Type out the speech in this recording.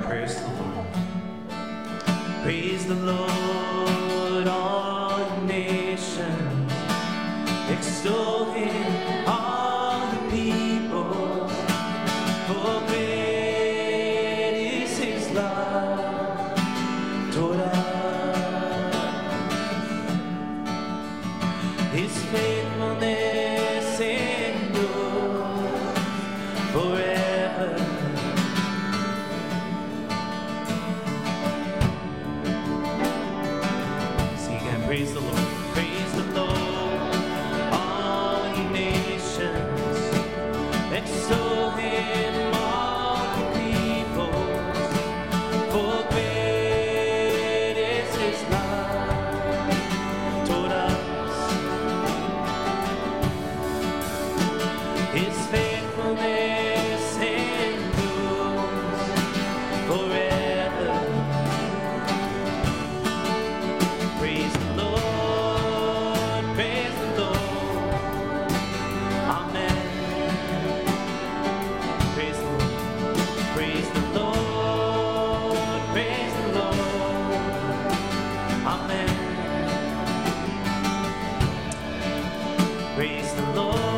Praise the Lord. Praise the Lord, all nations. Extol him, all the people. For great is his love toward us. His faithfulness endures forever. Praise the Lord. Praise the Lord, all ye nations. Extol him, all the peoples. For great is his love toward us. His faithfulness endures forever. Praise the Lord, praise the Lord, amen. Praise the Lord, praise the Lord, praise the Lord, amen. Praise the Lord.